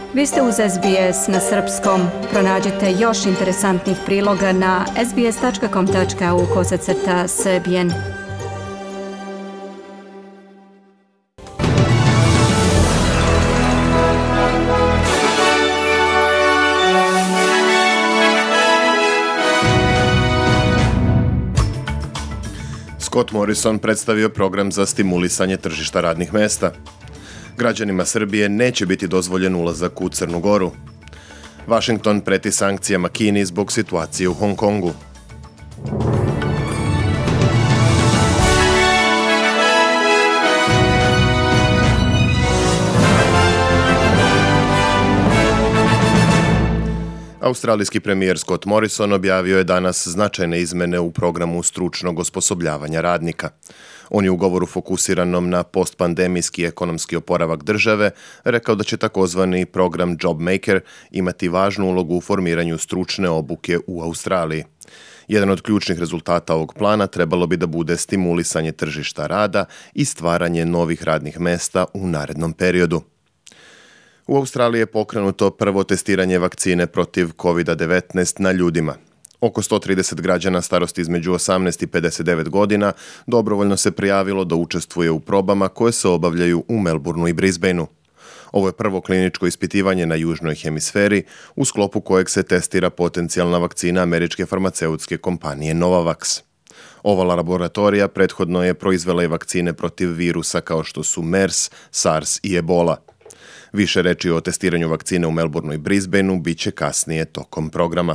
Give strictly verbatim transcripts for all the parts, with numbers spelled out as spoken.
Vi ste uz S B S na srpskom. Pronađite još interesantnih priloga na sbs.com.au kosacrta srbijen. Scott Morrison predstavio program za stimulisanje tržišta radnih mesta. Građanima Srbije neće biti dozvoljen ulazak u Crnu Goru. Washington preti sankcijama Kini zbog situacije u Hong Kongu. Australijski premijer Scott Morrison objavio je danas značajne izmene u programu stručnog osposobljavanja radnika. On je u govoru fokusiranom na postpandemijski ekonomski oporavak države rekao da će takozvani program JobMaker imati važnu ulogu u formiranju stručne obuke u Australiji. Jedan od ključnih rezultata ovog plana trebalo bi da bude stimulisanje tržišta rada i stvaranje novih radnih mesta u narednom periodu. U Australiji je pokrenuto prvo testiranje vakcine protiv kovid devetnaest na ljudima. Oko sto trideset građana starosti između osamnaest i pedeset devet godina dobrovoljno se prijavilo da učestvuje u probama koje se obavljaju u Melbourneu i Brisbaneu. Ovo je prvo kliničko ispitivanje na južnoj hemisferi u sklopu kojeg se testira potencijalna vakcina američke farmaceutske kompanije Novavax. Ova laboratorija prethodno je proizvela i vakcine protiv virusa kao što su MERS, SARS i Ebola. Više reči o testiranju vakcine u Melbourneu i Brisbaneu bit će kasnije tokom programa.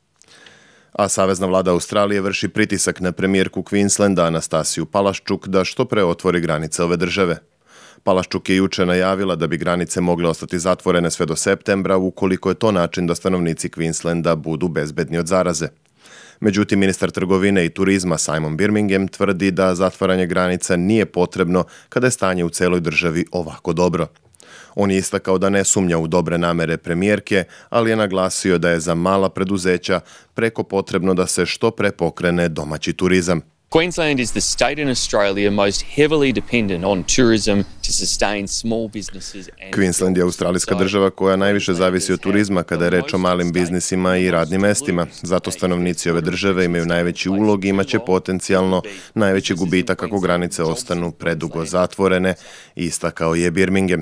A Savezna vlada Australije vrši pritisak na premijerku Queenslanda Anastasiju Palaszczuk da što pre otvori granice ove države. Palaszczuk je juče najavila da bi granice mogle ostati zatvorene sve do septembra ukoliko je to način da stanovnici Queenslanda budu bezbedni od zaraze. Međutim, ministar trgovine i turizma Simon Birmingham tvrdi da zatvaranje granica nije potrebno kada je stanje u celoj državi ovako dobro. On je istakao da ne sumnja u dobre namere premijerke, ali je naglasio da je za mala preduzeća preko potrebno da se što pre pokrene domaći turizam. Queensland is the state in Australia most heavily dependent on tourism to sustain small businesses and Queensland je australijska država koja najviše zavisi od turizma kada je reč o malim biznisima i radnim mestima. Zato stanovnici ove države imaju najveći ulog i imaće potencijalno najveći gubitak ako granice ostanu predugo zatvorene, istakao je Birmingham.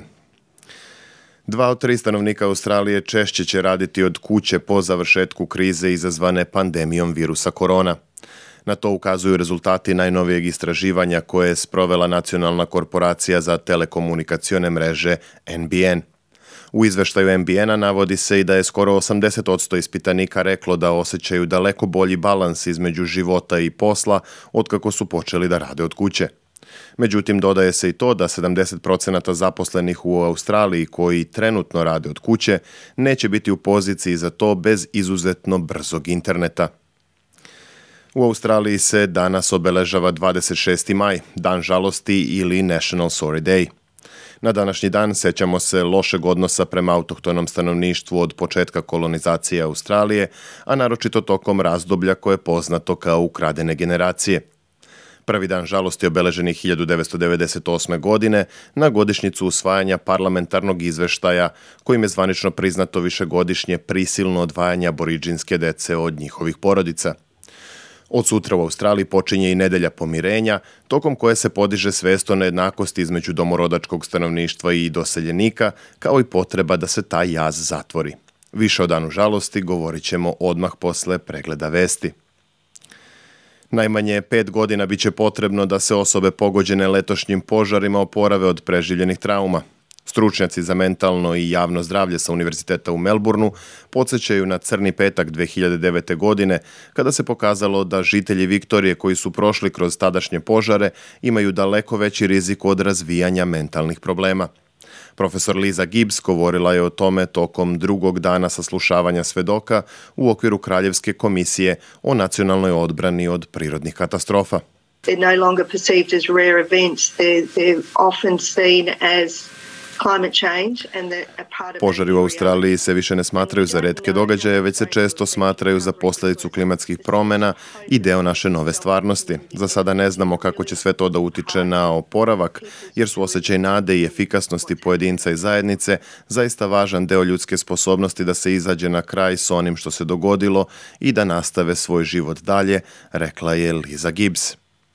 Dva od tri stanovnika Australije češće će raditi od kuće po završetku krize izazvane pandemijom virusa korona. Na to ukazuju rezultati najnovijeg istraživanja koje je sprovela Nacionalna korporacija za telekomunikacione mreže N B N. U izveštaju N B N-a navodi se i da je skoro osamdeset posto ispitanika reklo da osjećaju daleko bolji balans između života i posla otkako su počeli da rade od kuće. Međutim, dodaje se i to da sedamdeset posto zaposlenih u Australiji koji trenutno rade od kuće neće biti u poziciji za to bez izuzetno brzog interneta. U Australiji se danas obeležava dvadeset šesti maj, dan žalosti ili National Sorry Day. Na današnji dan sećamo se lošeg odnosa prema autohtonom stanovništvu od početka kolonizacije Australije, a naročito tokom razdoblja koje je poznato kao ukradene generacije. Prvi dan žalosti obeležen je hiljadu devetsto devedeset osme. godine na godišnjicu usvajanja parlamentarnog izveštaja kojim je zvanično priznato višegodišnje prisilno odvajanje aboriđinske dece od njihovih porodica. Od sutra u Australiji počinje i nedelja pomirenja, tokom koje se podiže svest o nejednakosti između domorodačkog stanovništva i doseljenika, kao i potreba da se taj jaz zatvori. Više o danu žalosti govorit ćemo odmah posle pregleda vesti. Najmanje pet godina bit će potrebno da se osobe pogođene letošnjim požarima oporave od preživljenih trauma. Stručnjaci za mentalno i javno zdravlje sa Univerziteta u Melbourneu podsjećaju na crni petak dve hiljade devete. godine, kada se pokazalo da žitelji Viktorije koji su prošli kroz tadašnje požare imaju daleko veći rizik od razvijanja mentalnih problema. Profesor Liza Gibbs govorila je o tome tokom drugog dana saslušavanja svedoka u okviru Kraljevske komisije o nacionalnoj odbrani od prirodnih katastrofa. They're no longer perceived as rare events. They're, they're often seen as Požari u Australiji se više ne smatraju za retke događaje, već se često smatraju za posljedicu klimatskih promjena i deo naše nove stvarnosti. Za sada ne znamo kako će sve to da utiče na oporavak, jer su osjećaj nade i efikasnosti pojedinca i zajednice zaista važan deo ljudske sposobnosti da se izađe na kraj s onim što se dogodilo i da nastave svoj život dalje, rekla je Liza Gibbs.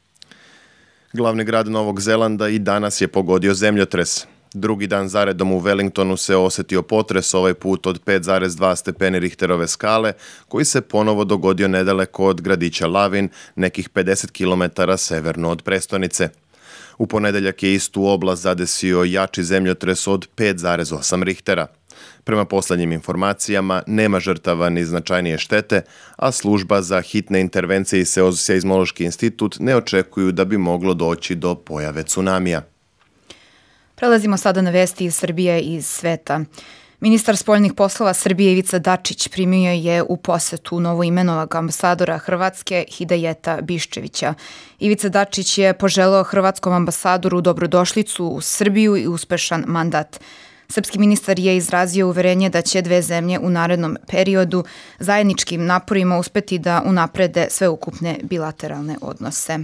Glavni grad Novog Zelanda i danas je pogodio zemljotres. Drugi dan zaredom u Wellingtonu se osjetio potres, ovaj put od pet zarez dva stepeni Richterove skale, koji se ponovo dogodio nedaleko od gradića Lavin, nekih pedeset kilometara severno od prestonice. U ponedjeljak je istu oblast zadesio jači zemljotres od pet zarez osam Richtera. Prema posljednjim informacijama nema žrtava ni značajnije štete, a služba za hitne intervencije i Seizmološki institut ne očekuju da bi moglo doći do pojave tsunamija. Prelazimo sada na vesti iz Srbije i iz sveta. Ministar spoljnih poslova Srbije Ivica Dačić primio je u posetu novoimenovanog ambasadora Hrvatske Hidajeta Biščevića. Ivica Dačić je poželeo hrvatskom ambasadoru dobrodošlicu u Srbiju i uspešan mandat. Srpski ministar je izrazio uverenje da će dve zemlje u narednom periodu zajedničkim naporima uspeti da unaprede sveukupne bilateralne odnose.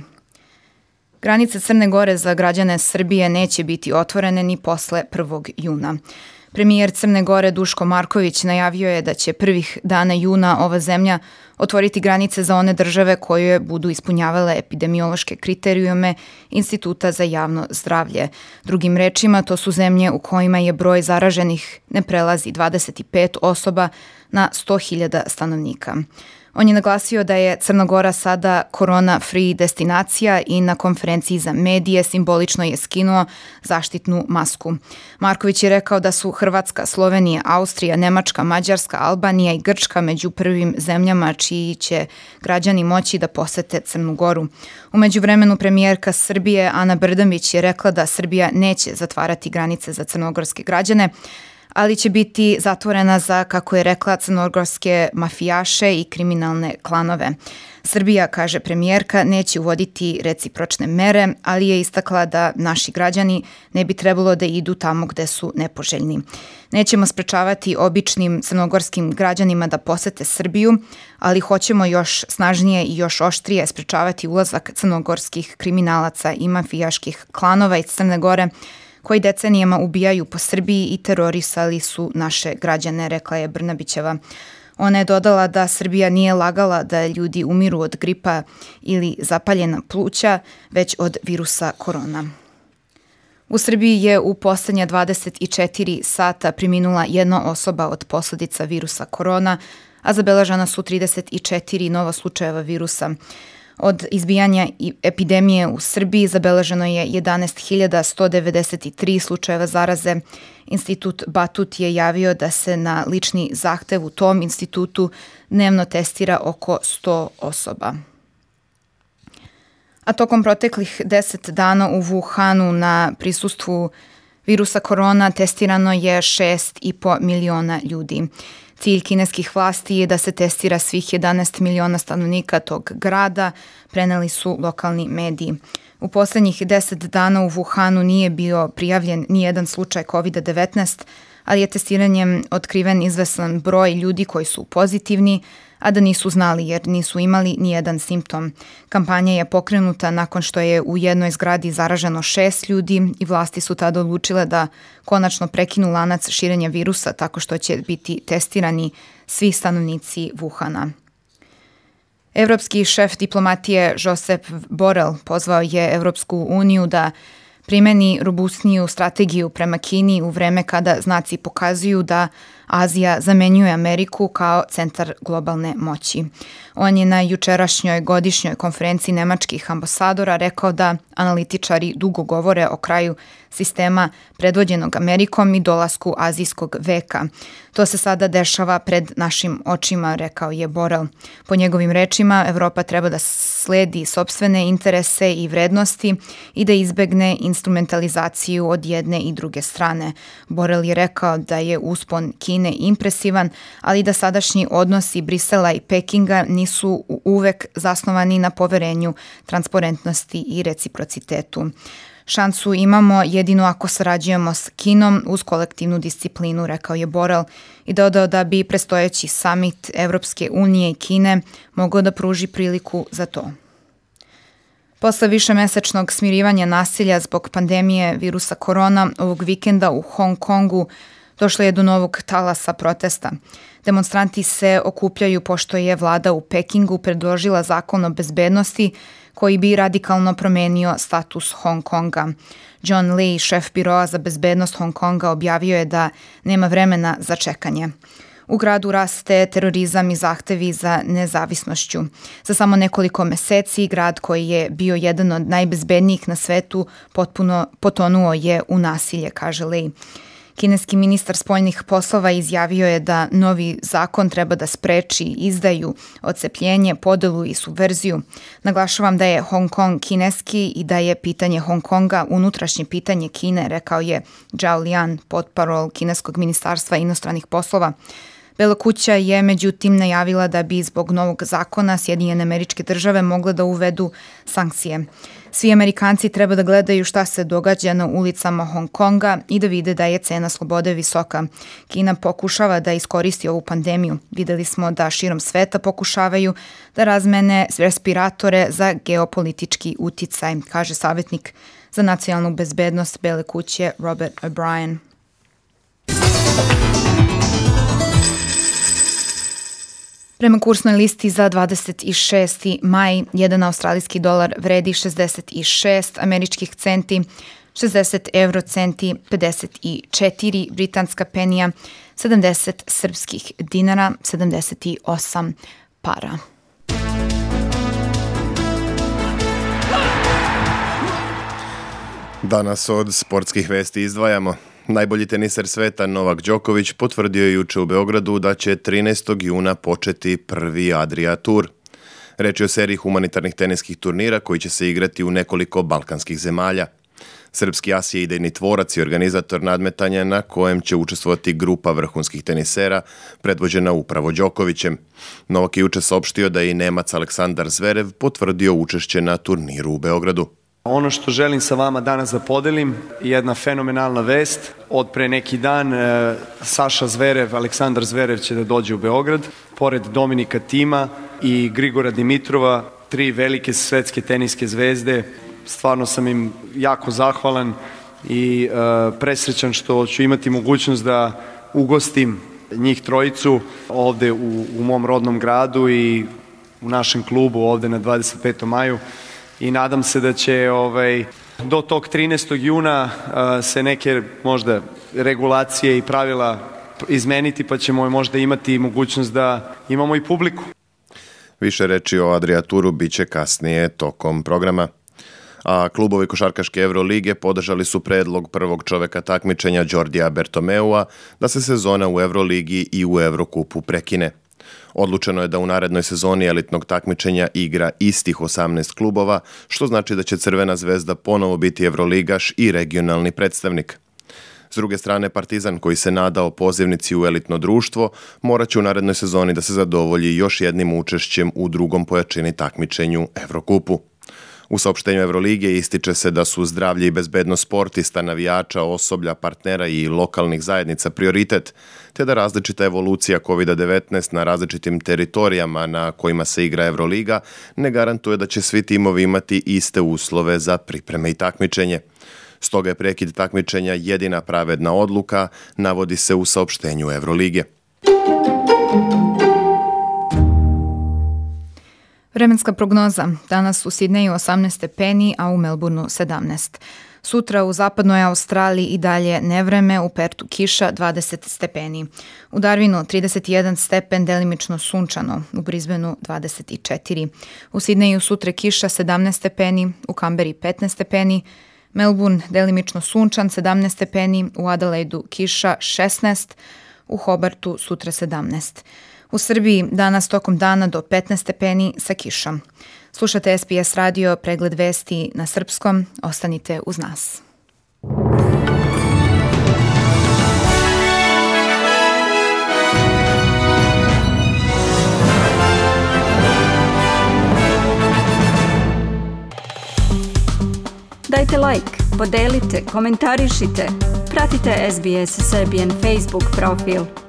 Granice Crne Gore za građane Srbije neće biti otvorene ni posle prvog juna. Premijer Crne Gore Duško Marković najavio je da će prvih dana juna ova zemlja otvoriti granice za one države koje budu ispunjavale epidemiološke kriterijume Instituta za javno zdravlje. Drugim rečima, to su zemlje u kojima je broj zaraženih ne prelazi dvadeset pet osoba na sto hiljada stanovnika. On je naglasio da je Crna Gora sada korona-free destinacija i na konferenciji za medije simbolično je skinuo zaštitnu masku. Marković je rekao da su Hrvatska, Slovenija, Austrija, Nemačka, Mađarska, Albanija i Grčka među prvim zemljama čiji će građani moći da posete Crnu Goru. U međuvremenu premijerka Srbije Ana Brnabić je rekla da Srbija neće zatvarati granice za crnogorske građane, ali će biti zatvorena za, kako je rekla, crnogorske mafijaše i kriminalne klanove. Srbija, kaže premijerka, neće uvoditi recipročne mere, ali je istakla da naši građani ne bi trebalo da idu tamo gde su nepoželjni. Nećemo sprečavati običnim crnogorskim građanima da posete Srbiju, ali hoćemo još snažnije i još oštrije sprečavati ulazak crnogorskih kriminalaca i mafijaških klanova iz Crne Gore, koji decenijama ubijaju po Srbiji i terorisali su naše građane, rekla je Brnabićeva. Ona je dodala da Srbija nije lagala da ljudi umiru od gripa ili zapaljena pluća, već od virusa korona. U Srbiji je u poslednja dvadeset četiri sata preminula jedna osoba od posljedica virusa korona, a zabeležena su trideset četiri nova slučajeva virusa. Od izbijanja epidemije u Srbiji zabeleženo je jedanaest hiljada sto devedeset tri slučajeva zaraze. Institut Batut je javio da se na lični zahtev u tom institutu dnevno testira oko sto osoba. A tokom proteklih deset dana u Wuhanu na prisustvu virusa korona testirano je šest i po miliona ljudi. Cilj kineskih vlasti je da se testira svih jedanaest miliona stanovnika tog grada, preneli su lokalni mediji. U posljednjih deset dana u Wuhanu nije bio prijavljen ni jedan slučaj kovid devetnaest, ali je testiranjem otkriven izvesan broj ljudi koji su pozitivni, a da nisu znali jer nisu imali ni jedan simptom. Kampanja je pokrenuta nakon što je u jednoj zgradi zaraženo šest ljudi i vlasti su tada odlučile da konačno prekinu lanac širenja virusa tako što će biti testirani svi stanovnici Wuhana. Evropski šef diplomatije Josep Borrell pozvao je Evropsku uniju da primeni robustniju strategiju prema Kini u vreme kada znaci pokazuju da Azija zamenjuje Ameriku kao centar globalne moći. On je na jučerašnjoj godišnjoj konferenciji nemačkih ambasadora rekao da analitičari dugo govore o kraju sistema predvođenog Amerikom i dolasku azijskog veka. To se sada dešava pred našim očima, rekao je Borrell. Po njegovim rečima, Evropa treba da sledi sopstvene interese i vrednosti i da izbegne instrumentalizaciju od jedne i druge strane. Borrell je rekao da je uspon Kine impresivan, ali da sadašnji odnosi Brisela i Pekinga nisu uvek zasnovani na poverenju, transparentnosti i reciprocitetu. Šansu imamo jedino ako sarađujemo s Kinom uz kolektivnu disciplinu, rekao je Borel i dodao da bi predstojeći samit Evropske unije i Kine mogao da pruži priliku za to. Posle višemesečnog smirivanja nasilja zbog pandemije virusa korona, ovog vikenda u Hong Kongu došlo je do novog talasa protesta. Demonstranti se okupljaju pošto je vlada u Pekingu predložila zakon o bezbednosti koji bi radikalno promenio status Hong Konga. John Lee, šef biroa za bezbednost Hong Konga, objavio je da nema vremena za čekanje. U gradu raste terorizam i zahtevi za nezavisnošću. Za samo nekoliko meseci grad koji je bio jedan od najbezbednijih na svetu potpuno potonuo je u nasilje, kaže Lee. Kineski ministar spoljnih poslova izjavio je da novi zakon treba da spreči izdaju, odcepljenje, podelu i subverziju. Naglašavam da je Hong Kong kineski i da je pitanje Hong Konga unutrašnje pitanje Kine, rekao je Zhao Lian, potparol kineskog ministarstva inostranih poslova. Bela kuća je međutim najavila da bi zbog novog zakona Sjedinjene Američke Države mogle da uvedu sankcije. Svi Amerikanci treba da gledaju šta se događa na ulicama Hong Konga i da vide da je cena slobode visoka. Kina pokušava da iskoristi ovu pandemiju. Videli smo da širom sveta pokušavaju da razmene respiratore za geopolitički uticaj, kaže savjetnik za nacionalnu bezbednost Bele kuće Robert O'Brien. Prema kursnoj listi za dvadeset šesti maj, jedan australijski dolar vredi šezdeset šest američkih centi, šezdeset evro centi, pedeset četiri britanska penija, sedamdeset srpskih dinara, sedamdeset osam para. Danas od sportskih vesti izdvajamo. Najbolji teniser sveta Novak Đoković potvrdio je juče u Beogradu da će trinaestog juna početi prvi Adria Tour. Reč je o seriji humanitarnih teniskih turnira koji će se igrati u nekoliko balkanskih zemalja. Srpski as je idejni tvorac i organizator nadmetanja na kojem će učestvovati grupa vrhunskih tenisera predvođena upravo Đokovićem. Novak je juče saopštio da je i Nemac Aleksandar Zverev potvrdio učešće na turniru u Beogradu. Ono što želim sa vama danas da podelim je jedna fenomenalna vest. Od pre neki dan e, Saša Zverev, Aleksandar Zverev će da dođe u Beograd. Pored Dominika Tima i Grigora Dimitrova, tri velike svetske teniske zvezde. Stvarno sam im jako zahvalan i e, presrećan što ću imati mogućnost da ugostim njih trojicu ovde u, u mom rodnom gradu i u našem klubu ovde na dvadeset petom maju. I nadam se da će ovaj, do tog trinaestog juna uh, se neke možda regulacije i pravila izmeniti, pa ćemo možda imati mogućnost da imamo i publiku. Više reči o Adria Touru biće kasnije tokom programa. A klubovi košarkaške Evrolige podržali su predlog prvog čoveka takmičenja Đordija Bertomeua da se sezona u Evroligi i u Evrokupu prekine. Odlučeno je da u narednoj sezoni elitnog takmičenja igra istih osamnaest klubova, što znači da će Crvena zvezda ponovo biti evroligaš i regionalni predstavnik. S druge strane, Partizan, koji se nadao pozivnici u elitno društvo, morat će u narednoj sezoni da se zadovolji još jednim učešćem u drugom po jačini takmičenju Evrokupu. U saopštenju Evrolige ističe se da su zdravlje i bezbednost sportista, navijača, osoblja, partnera i lokalnih zajednica prioritet, te da različita evolucija kovid devetnaest na različitim teritorijama na kojima se igra Evroliga ne garantuje da će svi timovi imati iste uslove za pripreme i takmičenje. Stoga je prekid takmičenja jedina pravedna odluka, navodi se u saopštenju Evrolige. Vremenska prognoza. Danas u Sidneju osamnaest stepeni, a u Melbourneu sedamnaest. Sutra u zapadnoj Australiji i dalje nevreme, u Pertu kiša dvadeset stepeni. U Darwinu trideset jedan stepen, delimično sunčano, u Brisbaneu dvadeset četiri. U Sidneju sutra kiša sedamnaest stepeni, u Kamberi petnaest stepeni, Melbourne delimično sunčan sedamnaest stepeni, u Adelaidu kiša šesnaest, u Hobartu sutra sedamnaest. U Srbiji danas tokom dana do petnaest stepeni sa kišom. Slušate S B S radio, pregled vesti na srpskom. Ostanite uz nas. Dajte like, podelite, komentarišite. Pratite S B S Serbian Facebook profil.